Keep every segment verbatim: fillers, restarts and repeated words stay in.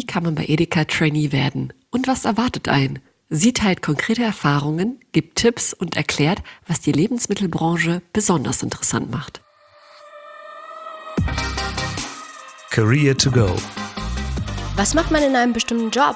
kann man bei Edeka Trainee werden? Und was erwartet einen? Sie teilt konkrete Erfahrungen, gibt Tipps und erklärt, was die Lebensmittelbranche besonders interessant macht. Career to go. Was macht man in einem bestimmten Job?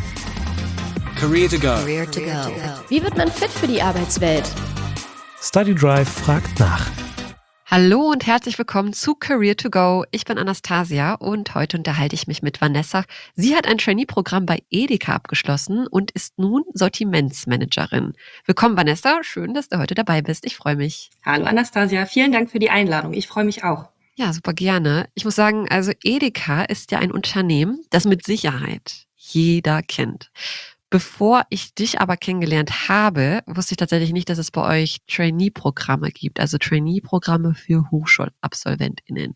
Career to go. Career to go. Wie wird man fit für die Arbeitswelt? Study Drive fragt nach. Hallo und herzlich willkommen zu Career to go. Ich bin Anastasia und heute unterhalte ich mich mit Vanessa. Sie hat ein Trainee-Programm bei Edeka abgeschlossen und ist nun Sortimentsmanagerin. Willkommen Vanessa, schön, dass du heute dabei bist. Ich freue mich. Hallo Anastasia, vielen Dank für die Einladung. Ich freue mich auch. Ja, super gerne. Ich muss sagen, also Edeka ist ja ein Unternehmen, das mit Sicherheit jeder kennt. Bevor ich dich aber kennengelernt habe, wusste ich tatsächlich nicht, dass es bei euch Trainee-Programme gibt, also Trainee-Programme für HochschulabsolventInnen.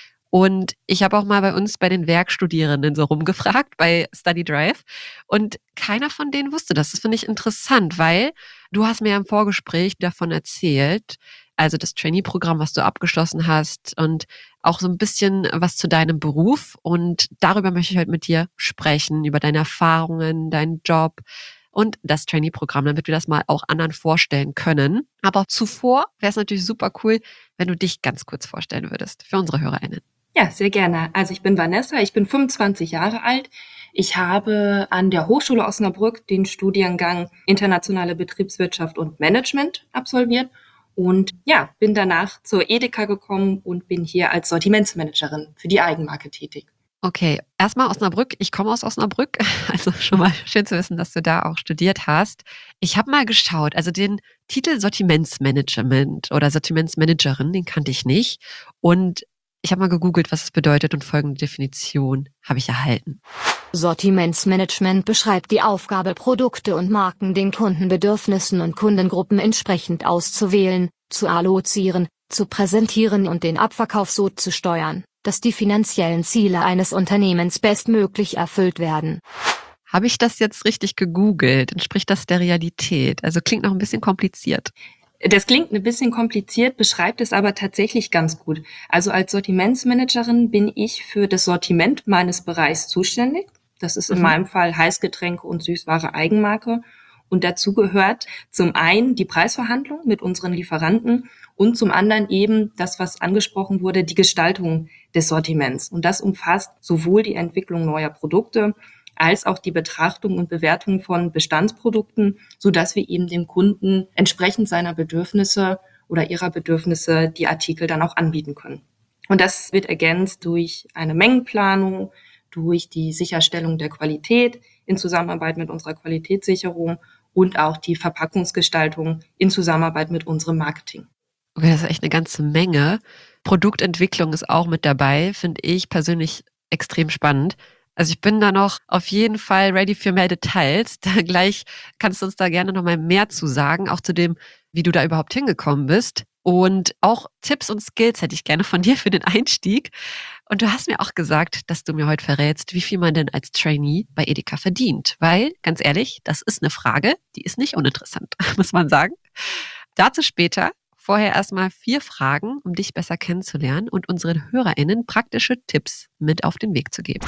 Und ich habe auch mal bei uns bei den Werkstudierenden so rumgefragt, bei Study Drive, und keiner von denen wusste das. Das finde ich interessant, weil du hast mir im Vorgespräch davon erzählt, also das Trainee-Programm, was du abgeschlossen hast und auch so ein bisschen was zu deinem Beruf. Und darüber möchte ich heute mit dir sprechen, über deine Erfahrungen, deinen Job und das Trainee-Programm, damit wir das mal auch anderen vorstellen können. Aber zuvor wäre es natürlich super cool, wenn du dich ganz kurz vorstellen würdest für unsere HörerInnen. Ja, sehr gerne. Also ich bin Vanessa, ich bin fünfundzwanzig Jahre alt. Ich habe an der Hochschule Osnabrück den Studiengang Internationale Betriebswirtschaft und Management absolviert. Und ja, bin danach zur Edeka gekommen und bin hier als Sortimentsmanagerin für die Eigenmarke tätig. Okay, erstmal Osnabrück. Ich komme aus Osnabrück, also schon mal schön zu wissen, dass du da auch studiert hast. Ich habe mal geschaut, also den Titel Sortimentsmanagement oder Sortimentsmanagerin, den kannte ich nicht. Und ich habe mal gegoogelt, was es bedeutet, und folgende Definition habe ich erhalten. Sortimentsmanagement beschreibt die Aufgabe, Produkte und Marken den Kundenbedürfnissen und Kundengruppen entsprechend auszuwählen, zu allozieren, zu präsentieren und den Abverkauf so zu steuern, dass die finanziellen Ziele eines Unternehmens bestmöglich erfüllt werden. Habe ich das jetzt richtig gegoogelt? Entspricht das der Realität? Also klingt noch ein bisschen kompliziert. Das klingt ein bisschen kompliziert, beschreibt es aber tatsächlich ganz gut. Also als Sortimentsmanagerin bin ich für das Sortiment meines Bereichs zuständig. Das ist in mhm. meinem Fall Heißgetränke und Süßware Eigenmarke. Und dazu gehört zum einen die Preisverhandlung mit unseren Lieferanten und zum anderen eben das, was angesprochen wurde, die Gestaltung des Sortiments. Und das umfasst sowohl die Entwicklung neuer Produkte als auch die Betrachtung und Bewertung von Bestandsprodukten, sodass wir eben dem Kunden entsprechend seiner Bedürfnisse oder ihrer Bedürfnisse die Artikel dann auch anbieten können. Und das wird ergänzt durch eine Mengenplanung, durch die Sicherstellung der Qualität in Zusammenarbeit mit unserer Qualitätssicherung und auch die Verpackungsgestaltung in Zusammenarbeit mit unserem Marketing. Okay, das ist echt eine ganze Menge. Produktentwicklung ist auch mit dabei, finde ich persönlich extrem spannend. Also ich bin da noch auf jeden Fall ready für mehr Details. Da gleich kannst du uns da gerne noch mal mehr zu sagen, auch zu dem, wie du da überhaupt hingekommen bist. Und auch Tipps und Skills hätte ich gerne von dir für den Einstieg. Und du hast mir auch gesagt, dass du mir heute verrätst, wie viel man denn als Trainee bei Edeka verdient. Weil, ganz ehrlich, das ist eine Frage, die ist nicht uninteressant, muss man sagen. Dazu später. Vorher erstmal vier Fragen, um dich besser kennenzulernen und unseren HörerInnen praktische Tipps mit auf den Weg zu geben.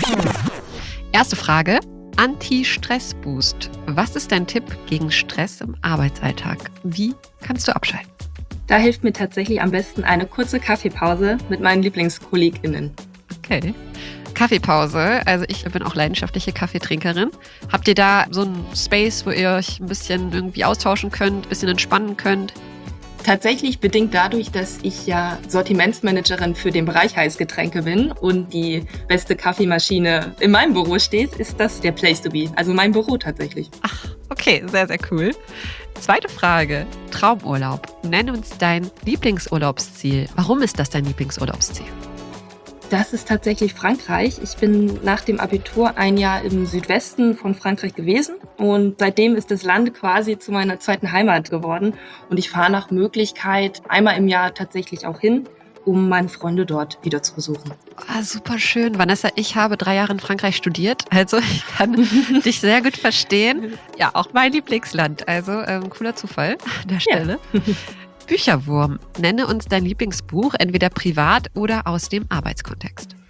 Erste Frage: Anti-Stress-Boost. Was ist dein Tipp gegen Stress im Arbeitsalltag? Wie kannst du abschalten? Da hilft mir tatsächlich am besten eine kurze Kaffeepause mit meinen LieblingskollegInnen. Okay. Kaffeepause, also ich bin auch leidenschaftliche Kaffeetrinkerin. Habt ihr da so einen Space, wo ihr euch ein bisschen irgendwie austauschen könnt, ein bisschen entspannen könnt? Tatsächlich bedingt dadurch, dass ich ja Sortimentsmanagerin für den Bereich Heißgetränke bin und die beste Kaffeemaschine in meinem Büro steht, ist das der Place to be. Also mein Büro tatsächlich. Ach, okay, sehr, sehr cool. Zweite Frage: Traumurlaub. Nenne uns dein Lieblingsurlaubsziel. Warum ist das dein Lieblingsurlaubsziel? Das ist tatsächlich Frankreich. Ich bin nach dem Abitur ein Jahr im Südwesten von Frankreich gewesen und seitdem ist das Land quasi zu meiner zweiten Heimat geworden und ich fahre nach Möglichkeit einmal im Jahr tatsächlich auch hin, um meine Freunde dort wieder zu besuchen. Ah, super schön. Vanessa, ich habe drei Jahre in Frankreich studiert, also ich kann dich sehr gut verstehen. Ja, auch mein Lieblingsland, also ähm, cooler Zufall an der Stelle. Ja. Bücherwurm. Nenne uns dein Lieblingsbuch, entweder privat oder aus dem Arbeitskontext.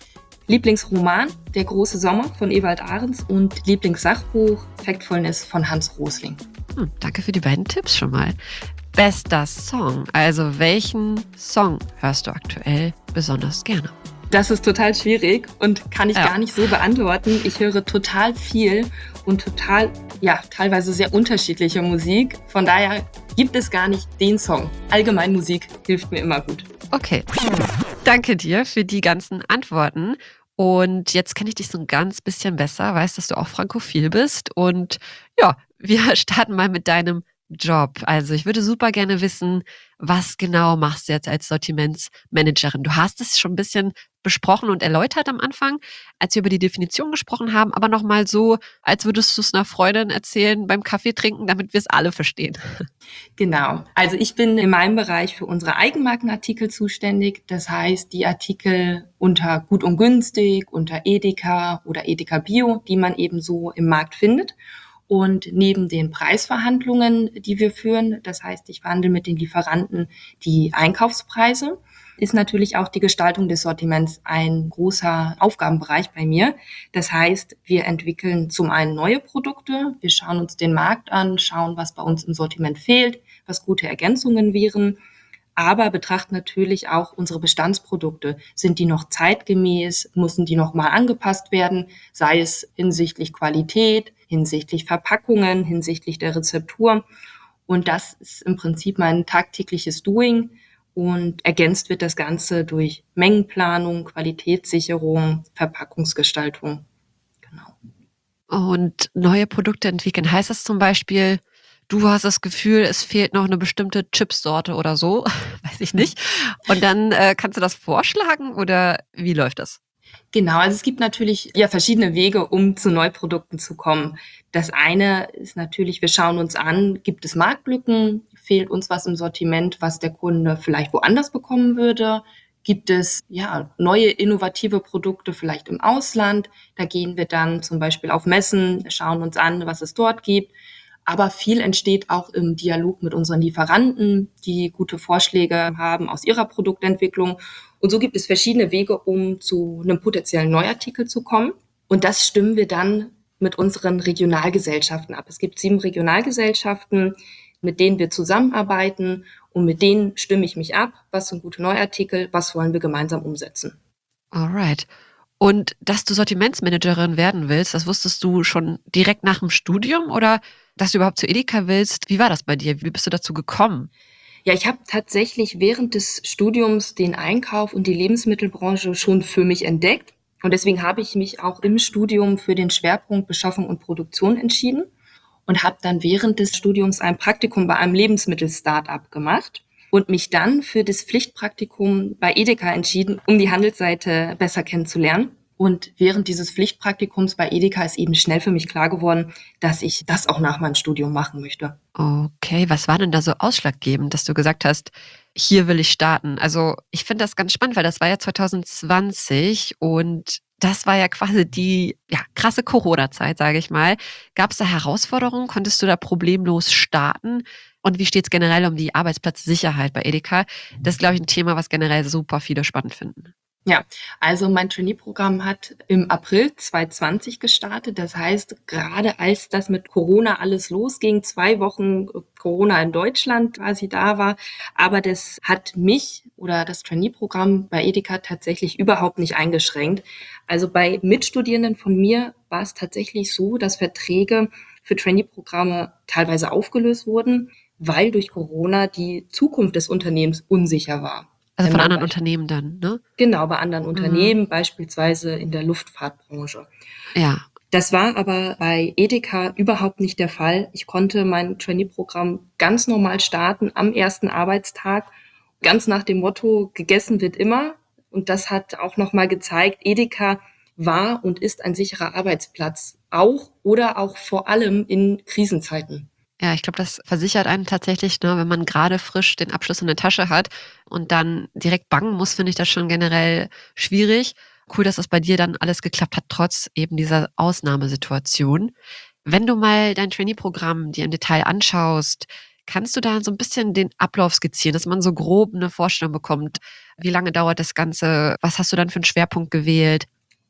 Lieblingsroman Der große Sommer von Ewald Ahrens und Lieblingssachbuch Factfulness von Hans Rosling. Hm, danke für die beiden Tipps schon mal. Bester Song, also welchen Song hörst du aktuell besonders gerne? Das ist total schwierig und kann ich Ja. gar nicht so beantworten. Ich höre total viel und total, ja, teilweise sehr unterschiedliche Musik. Von daher gibt es gar nicht den Song. Allgemein Musik hilft mir immer gut. Okay, danke dir für die ganzen Antworten. Und jetzt kenne ich dich so ein ganz bisschen besser, weiß, dass du auch frankophil bist. Und ja, wir starten mal mit deinem Job. Also ich würde super gerne wissen, was genau machst du jetzt als Sortimentsmanagerin? Du hast es schon ein bisschen besprochen und erläutert am Anfang, als wir über die Definition gesprochen haben, aber nochmal so, als würdest du es einer Freundin erzählen beim Kaffee trinken, damit wir es alle verstehen. Genau. Also ich bin in meinem Bereich für unsere Eigenmarkenartikel zuständig. Das heißt, die Artikel unter Gut und Günstig, unter Edeka oder Edeka Bio, die man eben so im Markt findet. Und neben den Preisverhandlungen, die wir führen, das heißt, ich verhandle mit den Lieferanten die Einkaufspreise, ist natürlich auch die Gestaltung des Sortiments ein großer Aufgabenbereich bei mir. Das heißt, wir entwickeln zum einen neue Produkte, wir schauen uns den Markt an, schauen, was bei uns im Sortiment fehlt, was gute Ergänzungen wären, aber betrachten natürlich auch unsere Bestandsprodukte. Sind die noch zeitgemäß? Müssen die noch mal angepasst werden? Sei es hinsichtlich Qualität, hinsichtlich Verpackungen, hinsichtlich der Rezeptur. Und das ist im Prinzip mein tagtägliches Doing. Und ergänzt wird das Ganze durch Mengenplanung, Qualitätssicherung, Verpackungsgestaltung. Genau. Und neue Produkte entwickeln, heißt das zum Beispiel, du hast das Gefühl, es fehlt noch eine bestimmte Chipsorte oder so, weiß ich nicht. Und dann äh, kannst du das vorschlagen oder wie läuft das? Genau, also es gibt natürlich ja verschiedene Wege, um zu Neuprodukten zu kommen. Das eine ist natürlich, wir schauen uns an, gibt es Marktlücken, fehlt uns was im Sortiment, was der Kunde vielleicht woanders bekommen würde? Gibt es ja neue innovative Produkte vielleicht im Ausland? Da gehen wir dann zum Beispiel auf Messen, schauen uns an, was es dort gibt. Aber viel entsteht auch im Dialog mit unseren Lieferanten, die gute Vorschläge haben aus ihrer Produktentwicklung. Und so gibt es verschiedene Wege, um zu einem potenziellen Neuartikel zu kommen. Und das stimmen wir dann mit unseren Regionalgesellschaften ab. Es gibt sieben Regionalgesellschaften, mit denen wir zusammenarbeiten. Und mit denen stimme ich mich ab. Was sind gute Neuartikel? Was wollen wir gemeinsam umsetzen? Alright. Und dass du Sortimentsmanagerin werden willst, das wusstest du schon direkt nach dem Studium oder dass du überhaupt zu Edeka willst? Wie war das bei dir? Wie bist du dazu gekommen? Ja, ich habe tatsächlich während des Studiums den Einkauf und die Lebensmittelbranche schon für mich entdeckt. Und deswegen habe ich mich auch im Studium für den Schwerpunkt Beschaffung und Produktion entschieden und habe dann während des Studiums ein Praktikum bei einem Lebensmittel-Startup gemacht und mich dann für das Pflichtpraktikum bei Edeka entschieden, um die Handelsseite besser kennenzulernen. Und während dieses Pflichtpraktikums bei Edeka ist eben schnell für mich klar geworden, dass ich das auch nach meinem Studium machen möchte. Okay, was war denn da so ausschlaggebend, dass du gesagt hast, hier will ich starten? Also ich finde das ganz spannend, weil das war ja zwanzig zwanzig und das war ja quasi die ja, krasse Corona-Zeit, sage ich mal. Gab es da Herausforderungen? Konntest du da problemlos starten? Und wie steht es generell um die Arbeitsplatzsicherheit bei Edeka? Das ist, glaube ich, ein Thema, was generell super viele spannend finden. Ja, also mein Trainee-Programm hat im April zwanzig zwanzig gestartet. Das heißt, gerade als das mit Corona alles losging, zwei Wochen Corona in Deutschland quasi da war. Aber das hat mich oder das Trainee-Programm bei Edeka tatsächlich überhaupt nicht eingeschränkt. Also bei Mitstudierenden von mir war es tatsächlich so, dass Verträge für Trainee-Programme teilweise aufgelöst wurden, weil durch Corona die Zukunft des Unternehmens unsicher war. Also von Wenn man anderen bei- Unternehmen dann, ne? Genau, bei anderen Unternehmen, beispielsweise in der Luftfahrtbranche. Ja. Das war aber bei Edeka überhaupt nicht der Fall. Ich konnte mein Trainee-Programm ganz normal starten am ersten Arbeitstag, ganz nach dem Motto, gegessen wird immer. Und das hat auch nochmal gezeigt, Edeka war und ist ein sicherer Arbeitsplatz, auch oder auch vor allem in Krisenzeiten. Ja, ich glaube, das versichert einen tatsächlich, ne, wenn man gerade frisch den Abschluss in der Tasche hat und dann direkt bangen muss, finde ich das schon generell schwierig. Cool, dass das bei dir dann alles geklappt hat, trotz eben dieser Ausnahmesituation. Wenn du mal dein Trainee-Programm dir im Detail anschaust, kannst du da so ein bisschen den Ablauf skizzieren, dass man so grob eine Vorstellung bekommt, wie lange dauert das Ganze, was hast du dann für einen Schwerpunkt gewählt?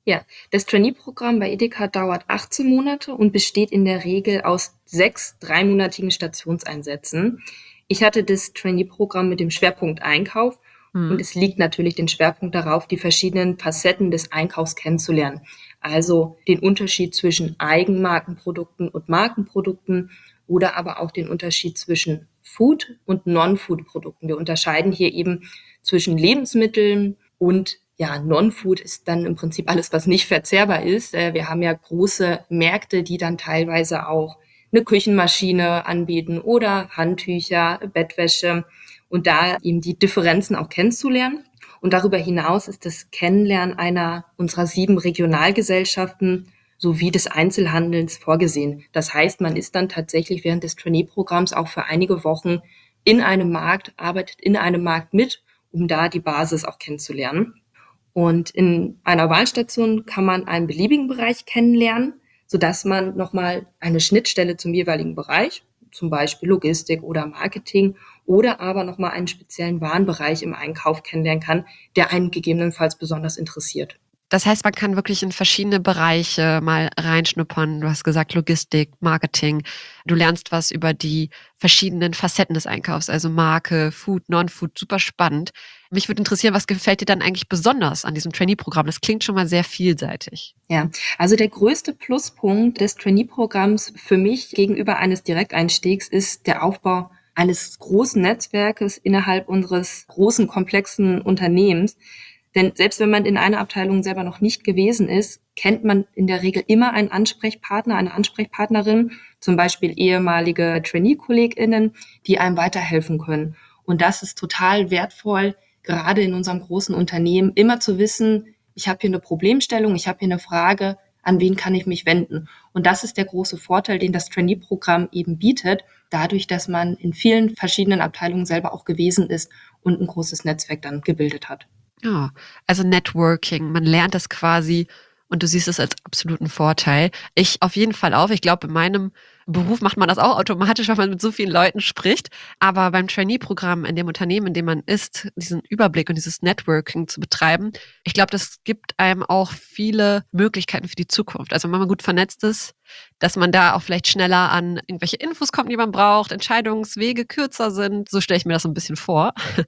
Ja, das Trainee-Programm bei Edeka dauert achtzehn Monate und besteht in der Regel aus sechs dreimonatigen Stationseinsätzen. Ich hatte das Trainee-Programm mit dem Schwerpunkt Einkauf Hm. und es liegt natürlich den Schwerpunkt darauf, die verschiedenen Facetten des Einkaufs kennenzulernen. Also den Unterschied zwischen Eigenmarkenprodukten und Markenprodukten oder aber auch den Unterschied zwischen Food- und Non-Food-Produkten. Wir unterscheiden hier eben zwischen Lebensmitteln und ja, Non-Food ist dann im Prinzip alles, was nicht verzehrbar ist. Äh, Wir haben ja große Märkte, die dann teilweise auch eine Küchenmaschine anbieten oder Handtücher, Bettwäsche und da eben die Differenzen auch kennenzulernen. Und darüber hinaus ist das Kennenlernen einer unserer sieben Regionalgesellschaften sowie des Einzelhandels vorgesehen. Das heißt, man ist dann tatsächlich während des Trainee-Programms auch für einige Wochen in einem Markt, arbeitet in einem Markt mit, um da die Basis auch kennenzulernen. Und in einer Wahlstation kann man einen beliebigen Bereich kennenlernen, sodass man nochmal eine Schnittstelle zum jeweiligen Bereich, zum Beispiel Logistik oder Marketing, oder aber nochmal einen speziellen Warenbereich im Einkauf kennenlernen kann, der einen gegebenenfalls besonders interessiert. Das heißt, man kann wirklich in verschiedene Bereiche mal reinschnuppern. Du hast gesagt Logistik, Marketing. Du lernst was über die verschiedenen Facetten des Einkaufs, also Marke, Food, Non-Food, super spannend. Mich würde interessieren, was gefällt dir dann eigentlich besonders an diesem Trainee-Programm? Das klingt schon mal sehr vielseitig. Ja, also der größte Pluspunkt des Trainee-Programms für mich gegenüber eines Direkteinstiegs ist der Aufbau eines großen Netzwerkes innerhalb unseres großen, komplexen Unternehmens. Denn selbst wenn man in einer Abteilung selber noch nicht gewesen ist, kennt man in der Regel immer einen Ansprechpartner, eine Ansprechpartnerin, zum Beispiel ehemalige Trainee-KollegInnen, die einem weiterhelfen können. Und das ist total wertvoll, gerade in unserem großen Unternehmen, immer zu wissen, ich habe hier eine Problemstellung, ich habe hier eine Frage, an wen kann ich mich wenden? Und das ist der große Vorteil, den das Trainee-Programm eben bietet, dadurch, dass man in vielen verschiedenen Abteilungen selber auch gewesen ist und ein großes Netzwerk dann gebildet hat. Ja, also Networking, man lernt das quasi und du siehst es als absoluten Vorteil. Ich auf jeden Fall auch. Ich glaube, in meinem Beruf macht man das auch automatisch, weil man mit so vielen Leuten spricht. Aber beim Trainee-Programm in dem Unternehmen, in dem man ist, diesen Überblick und dieses Networking zu betreiben, ich glaube, das gibt einem auch viele Möglichkeiten für die Zukunft. Also wenn man gut vernetzt ist, dass man da auch vielleicht schneller an irgendwelche Infos kommt, die man braucht, Entscheidungswege kürzer sind. So stelle ich mir das so ein bisschen vor.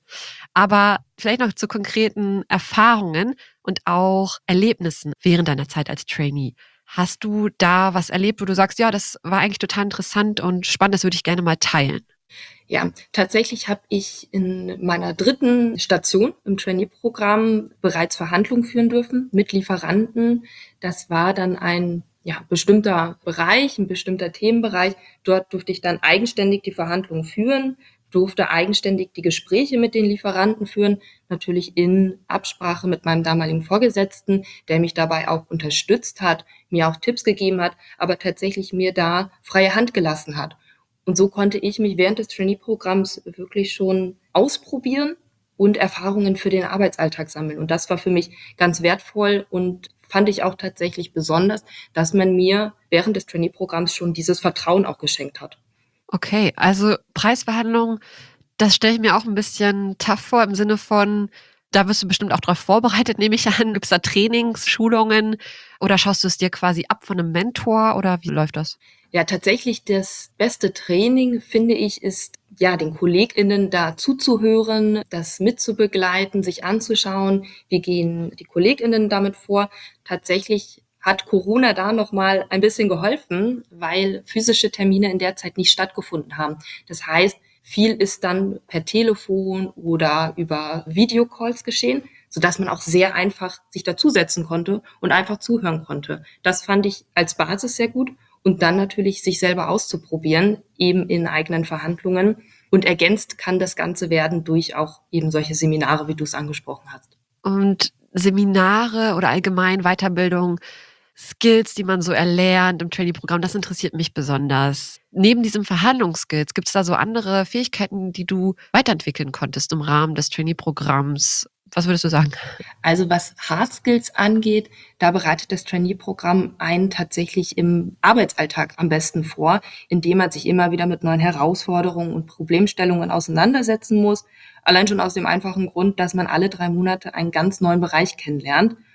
Aber vielleicht noch zu konkreten Erfahrungen und auch Erlebnissen während deiner Zeit als Trainee. Hast du da was erlebt, wo du sagst, ja, das war eigentlich total interessant und spannend, das würde ich gerne mal teilen? Ja, tatsächlich habe ich in meiner dritten Station im Trainee-Programm bereits Verhandlungen führen dürfen mit Lieferanten. Das war dann ein ja, bestimmter Bereich, ein bestimmter Themenbereich. Dort durfte ich dann eigenständig die Verhandlungen führen, durfte eigenständig die Gespräche mit den Lieferanten führen, natürlich in Absprache mit meinem damaligen Vorgesetzten, der mich dabei auch unterstützt hat, mir auch Tipps gegeben hat, aber tatsächlich mir da freie Hand gelassen hat. Und so konnte ich mich während des Trainee-Programms wirklich schon ausprobieren und Erfahrungen für den Arbeitsalltag sammeln. Und das war für mich ganz wertvoll und fand ich auch tatsächlich besonders, dass man mir während des Trainee-Programms schon dieses Vertrauen auch geschenkt hat. Okay, also Preisverhandlungen, das stelle ich mir auch ein bisschen tough vor im Sinne von, da wirst du bestimmt auch darauf vorbereitet, nehme ich an. Gibt es da Trainings, Schulungen oder schaust du es dir quasi ab von einem Mentor oder wie läuft das? Ja, tatsächlich das beste Training, finde ich, ist ja den KollegInnen da zuzuhören, das mitzubegleiten, sich anzuschauen, wie gehen die KollegInnen damit vor. Tatsächlich hat Corona da nochmal ein bisschen geholfen, weil physische Termine in der Zeit nicht stattgefunden haben. Das heißt, viel ist dann per Telefon oder über Videocalls geschehen, sodass man auch sehr einfach sich dazusetzen konnte und einfach zuhören konnte. Das fand ich als Basis sehr gut. Und dann natürlich sich selber auszuprobieren, eben in eigenen Verhandlungen. Und ergänzt kann das Ganze werden durch auch eben solche Seminare, wie du es angesprochen hast. Und Seminare oder allgemein Weiterbildung, Skills, die man so erlernt im Trainee-Programm, das interessiert mich besonders. Neben diesen Verhandlungsskills, gibt es da so andere Fähigkeiten, die du weiterentwickeln konntest im Rahmen des Trainee-Programms? Was würdest du sagen? Also was Hard Skills angeht, da bereitet das Trainee-Programm einen tatsächlich im Arbeitsalltag am besten vor, indem man sich immer wieder mit neuen Herausforderungen und Problemstellungen auseinandersetzen muss. Allein schon aus dem einfachen Grund, dass man alle drei Monate einen ganz neuen Bereich kennenlernt.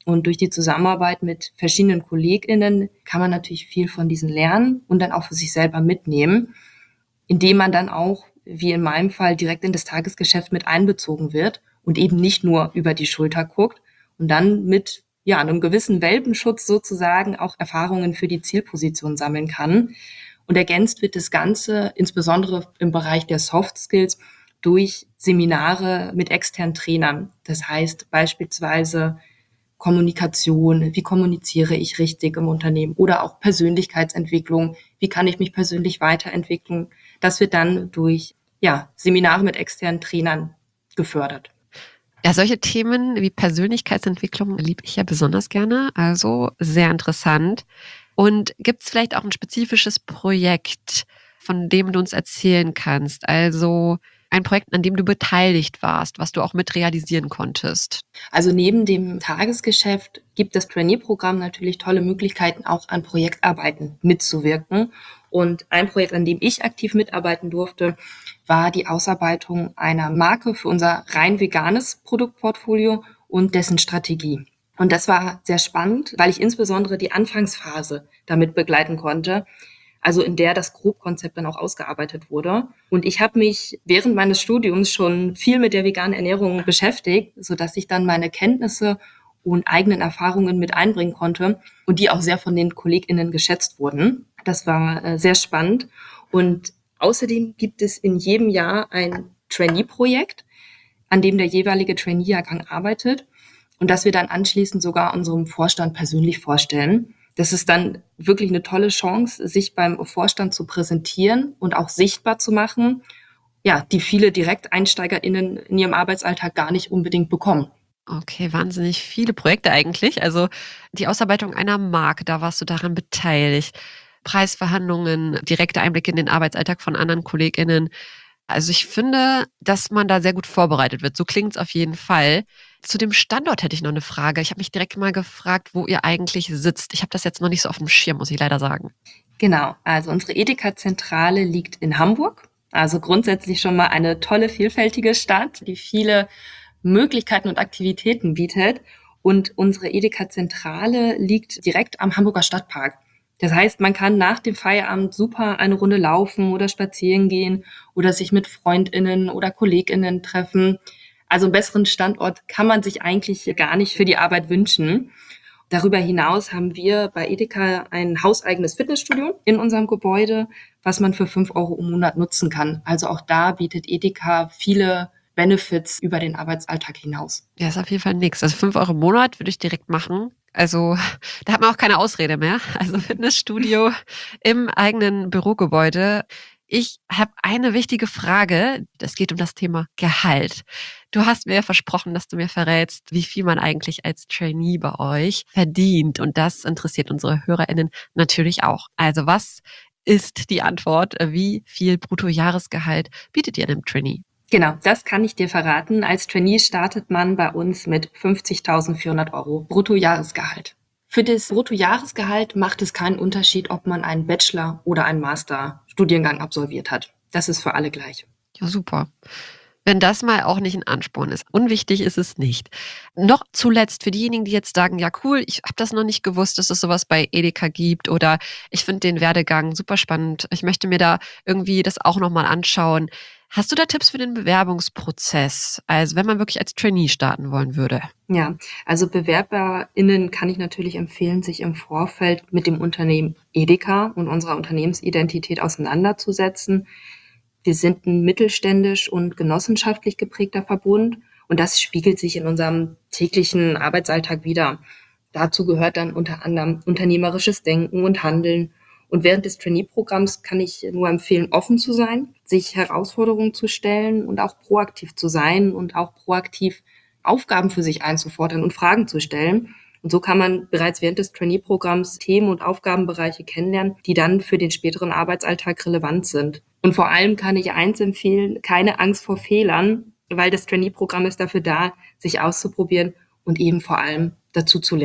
Und durch die Zusammenarbeit mit verschiedenen KollegInnen kann man natürlich viel von diesen lernen und dann auch für sich selber mitnehmen, indem man dann auch, wie in meinem Fall, direkt in das Tagesgeschäft mit einbezogen wird und eben nicht nur über die Schulter guckt und dann mit ja, einem gewissen Welpenschutz sozusagen auch Erfahrungen für die Zielposition sammeln kann. Und ergänzt wird das Ganze insbesondere im Bereich der Soft Skills durch Seminare mit externen Trainern. Das heißt beispielsweise Kommunikation, wie kommuniziere ich richtig im Unternehmen oder auch Persönlichkeitsentwicklung, wie kann ich mich persönlich weiterentwickeln. Das wird dann durch ja, Seminare mit externen Trainern gefördert. Ja, solche Themen wie Persönlichkeitsentwicklung liebe ich ja besonders gerne, also sehr interessant. Und gibt es vielleicht auch ein spezifisches Projekt, von dem du uns erzählen kannst? Also ein Projekt, an dem du beteiligt warst, was du auch mit realisieren konntest? Also neben dem Tagesgeschäft gibt das Trainee-Programm natürlich tolle Möglichkeiten, auch an Projektarbeiten mitzuwirken. Und ein Projekt, an dem ich aktiv mitarbeiten durfte, war die Ausarbeitung einer Marke für unser rein veganes Produktportfolio und dessen Strategie. Und das war sehr spannend, weil ich insbesondere die Anfangsphase damit begleiten konnte, also in der das Grobkonzept dann auch ausgearbeitet wurde. Und ich habe mich während meines Studiums schon viel mit der veganen Ernährung beschäftigt, sodass ich dann meine Kenntnisse und eigenen Erfahrungen mit einbringen konnte und die auch sehr von den KollegInnen geschätzt wurden. Das war äh, sehr spannend. Und außerdem gibt es in jedem Jahr ein Trainee-Projekt, an dem der jeweilige Trainee-Jahrgang arbeitet und das wir dann anschließend sogar unserem Vorstand persönlich vorstellen. Das ist dann wirklich eine tolle Chance, sich beim Vorstand zu präsentieren und auch sichtbar zu machen, ja, die viele DirekteinsteigerInnen in ihrem Arbeitsalltag gar nicht unbedingt bekommen. Okay, wahnsinnig viele Projekte eigentlich. Also die Ausarbeitung einer Marke, da warst du daran beteiligt. Preisverhandlungen, direkte Einblicke in den Arbeitsalltag von anderen KollegInnen. Also ich finde, dass man da sehr gut vorbereitet wird. So klingt es auf jeden Fall. Zu dem Standort hätte ich noch eine Frage. Ich habe mich direkt mal gefragt, wo ihr eigentlich sitzt. Ich habe das jetzt noch nicht so auf dem Schirm, muss ich leider sagen. Genau, also unsere Edeka-Zentrale liegt in Hamburg. Also grundsätzlich schon mal eine tolle, vielfältige Stadt, die viele Möglichkeiten und Aktivitäten bietet. Und unsere Edeka-Zentrale liegt direkt am Hamburger Stadtpark. Das heißt, man kann nach dem Feierabend super eine Runde laufen oder spazieren gehen oder sich mit FreundInnen oder KollegInnen treffen. Also einen besseren Standort kann man sich eigentlich gar nicht für die Arbeit wünschen. Darüber hinaus haben wir bei Edeka ein hauseigenes Fitnessstudio in unserem Gebäude, was man für fünf Euro im Monat nutzen kann. Also auch da bietet Edeka viele Benefits über den Arbeitsalltag hinaus. Ja, ist auf jeden Fall nix. Also fünf Euro im Monat würde ich direkt machen. Also da hat man auch keine Ausrede mehr. Also Fitnessstudio im eigenen Bürogebäude. Ich habe eine wichtige Frage. Es geht um das Thema Gehalt. Du hast mir ja versprochen, dass du mir verrätst, wie viel man eigentlich als Trainee bei euch verdient. Und das interessiert unsere HörerInnen natürlich auch. Also was ist die Antwort? Wie viel Bruttojahresgehalt bietet ihr einem Trainee? Genau, das kann ich dir verraten. Als Trainee startet man bei uns mit fünfzigtausendvierhundert Euro Bruttojahresgehalt. Für das Bruttojahresgehalt macht es keinen Unterschied, ob man einen Bachelor- oder einen Master-Studiengang absolviert hat. Das ist für alle gleich. Ja, super. Wenn das mal auch nicht ein Ansporn ist. Unwichtig ist es nicht. Noch zuletzt für diejenigen, die jetzt sagen, ja cool, ich habe das noch nicht gewusst, dass es sowas bei Edeka gibt oder ich finde den Werdegang super spannend. Ich möchte mir da irgendwie das auch nochmal anschauen. Hast du da Tipps für den Bewerbungsprozess? Also wenn man wirklich als Trainee starten wollen würde? Ja, also BewerberInnen kann ich natürlich empfehlen, sich im Vorfeld mit dem Unternehmen Edeka und unserer Unternehmensidentität auseinanderzusetzen. Wir sind ein mittelständisch und genossenschaftlich geprägter Verbund und das spiegelt sich in unserem täglichen Arbeitsalltag wider. Dazu gehört dann unter anderem unternehmerisches Denken und Handeln. Und während des Trainee-Programms kann ich nur empfehlen, offen zu sein, sich Herausforderungen zu stellen und auch proaktiv zu sein und auch proaktiv Aufgaben für sich einzufordern und Fragen zu stellen. Und so kann man bereits während des Trainee-Programms Themen und Aufgabenbereiche kennenlernen, die dann für den späteren Arbeitsalltag relevant sind. Und vor allem kann ich eins empfehlen, keine Angst vor Fehlern, weil das Trainee-Programm ist dafür da, sich auszuprobieren und eben vor allem dazu zu lernen.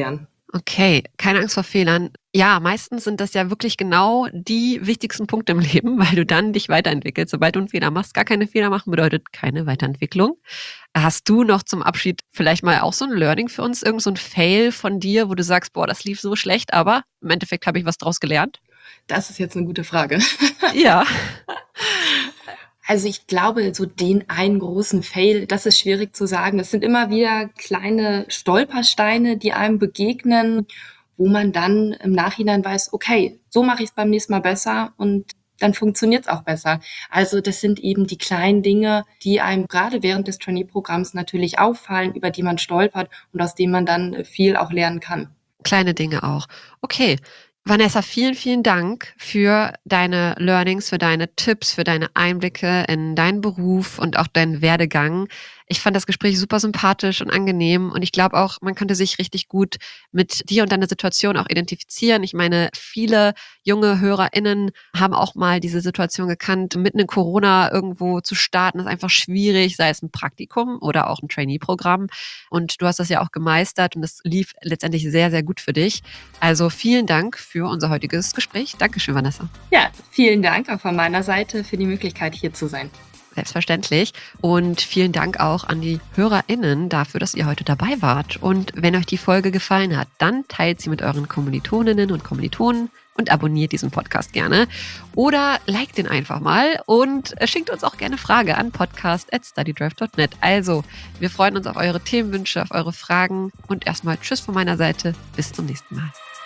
Okay, keine Angst vor Fehlern. Ja, meistens sind das ja wirklich genau die wichtigsten Punkte im Leben, weil du dann dich weiterentwickelst. Sobald du einen Fehler machst, gar keine Fehler machen bedeutet keine Weiterentwicklung. Hast du noch zum Abschied vielleicht mal auch so ein Learning für uns, irgend so ein Fail von dir, wo du sagst, boah, das lief so schlecht, aber im Endeffekt habe ich was draus gelernt? Das ist jetzt eine gute Frage. Ja. Also ich glaube, so den einen großen Fail, das ist schwierig zu sagen. Es sind immer wieder kleine Stolpersteine, die einem begegnen, wo man dann im Nachhinein weiß, okay, so mache ich es beim nächsten Mal besser und dann funktioniert es auch besser. Also das sind eben die kleinen Dinge, die einem gerade während des Trainee-Programms natürlich auffallen, über die man stolpert und aus denen man dann viel auch lernen kann. Kleine Dinge auch. Okay. Vanessa, vielen, vielen Dank für deine Learnings, für deine Tipps, für deine Einblicke in deinen Beruf und auch deinen Werdegang. Ich fand das Gespräch super sympathisch und angenehm und ich glaube auch, man könnte sich richtig gut mit dir und deiner Situation auch identifizieren. Ich meine, viele junge HörerInnen haben auch mal diese Situation gekannt, mitten in Corona irgendwo zu starten, ist einfach schwierig, sei es ein Praktikum oder auch ein Trainee-Programm. Und du hast das ja auch gemeistert und es lief letztendlich sehr, sehr gut für dich. Also vielen Dank für unser heutiges Gespräch. Dankeschön, Vanessa. Ja, vielen Dank auch von meiner Seite für die Möglichkeit, hier zu sein. Selbstverständlich. Und vielen Dank auch an die HörerInnen dafür, dass ihr heute dabei wart. Und wenn euch die Folge gefallen hat, dann teilt sie mit euren Kommilitoninnen und Kommilitonen und abonniert diesen Podcast gerne. Oder liked den einfach mal und schickt uns auch gerne Frage an podcast at studydrive dot net. Also, wir freuen uns auf eure Themenwünsche, auf eure Fragen und erstmal Tschüss von meiner Seite. Bis zum nächsten Mal.